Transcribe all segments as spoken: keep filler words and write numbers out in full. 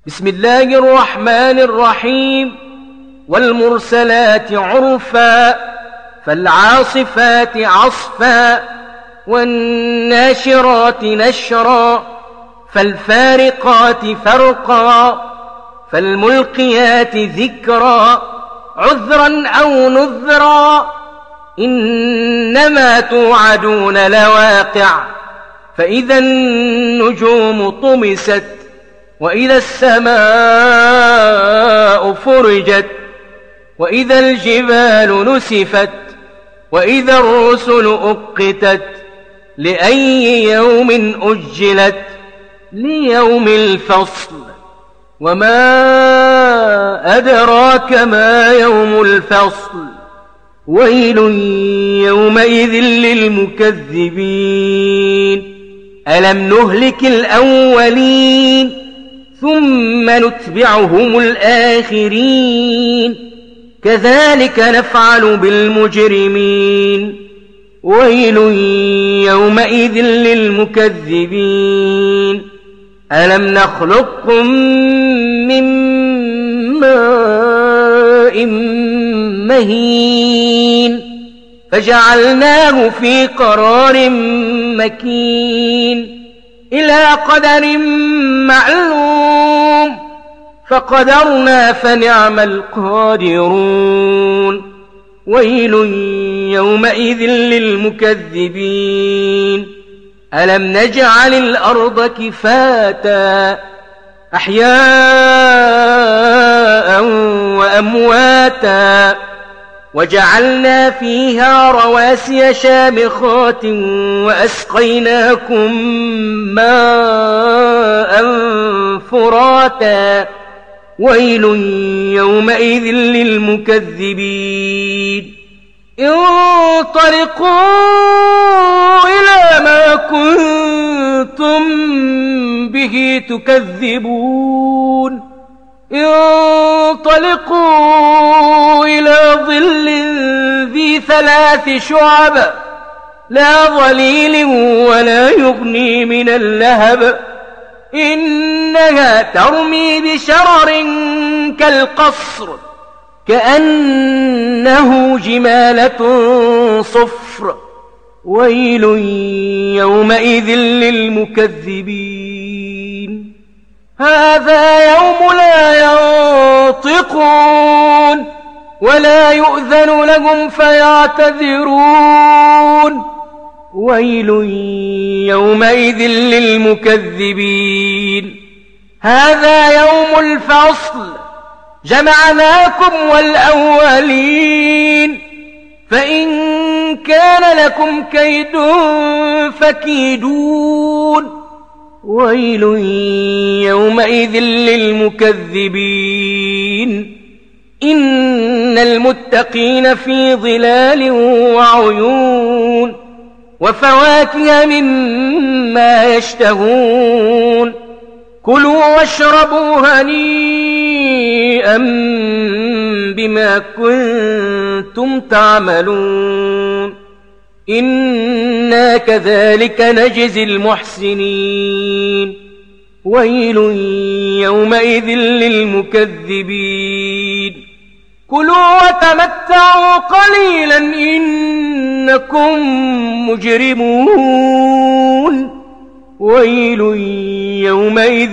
بسم الله الرحمن الرحيم والمرسلات عرفا فالعاصفات عصفا والناشرات نشرا فالفارقات فرقا فالملقيات ذكرا عذرا أو نذرا إنما توعدون لواقع فإذا النجوم طمست وإذا السماء فرجت وإذا الجبال نسفت وإذا الرسل أقتت لأي يوم أجلت ليوم الفصل وما أدراك ما يوم الفصل ويل يومئذ للمكذبين ألم نهلك الأولين ثم نتبعهم الآخرين كذلك نفعل بالمجرمين ويل يومئذ للمكذبين ألم نخلقكم من ماء مهين فجعلناه في قرار مكين إلى قدر معلوم فقدرنا فنعم القادرون ويل يومئذ للمكذبين ألم نجعل الأرض كفاتا أحياء وأمواتا وجعلنا فيها رواسي شامخات وأسقيناكم ماء فراتا ويل يومئذ للمكذبين انطلقوا إلى ما كنتم به تكذبون انطلقوا إلى ظل ذي ثلاث شعب لا ظليل ولا يغني من اللهب إنها ترمي بشرر كالقصر كأنه جمالة صفر ويل يومئذ للمكذبين هذا يوم لا ينطقون ولا يؤذن لهم فيعتذرون ويل يومئذ للمكذبين هذا يوم الفصل جمعناكم والأولين فإن كان لكم كيد فكيدون ويل يومئذ للمكذبين إن المتقين في ظلال وعيون وفواكه مما يشتهون كلوا واشربوا هنيئا بما كنتم تعملون إنا كذلك نجزي المحسنين ويل يومئذ للمكذبين كلوا وتمتعوا قليلا إنكم مجرمون ويل يومئذ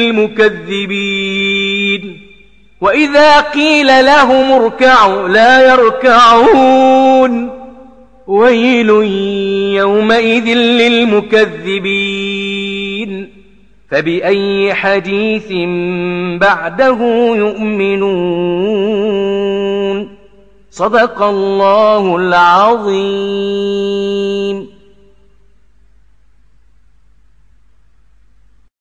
للمكذبين وإذا قيل لهم اركعوا لا يركعون ويل يومئذ للمكذبين فبأي حديث بعده يؤمنون صدق الله العظيم.